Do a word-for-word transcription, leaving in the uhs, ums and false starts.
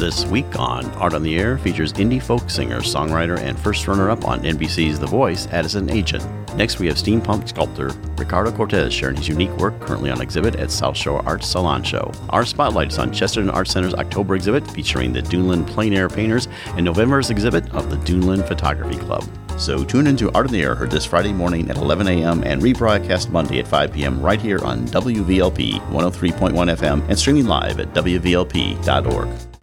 This week on Art on the Air features indie folk singer, songwriter, and first runner-up on N B C's The Voice, Addison Agent. Next, we have steampunk sculptor Ricardo Cortez sharing his unique work currently on exhibit at South Shore Arts Salon Show. Our spotlight is on Chesterton Arts Center's October exhibit featuring the Duneland Plein Air Painters and November's exhibit of the Duneland Photography Club. So tune into Art on the Air, heard this Friday morning at eleven a.m. and rebroadcast Monday at five p.m. right here on W V L P one oh three point one F M and streaming live at W V L P dot org.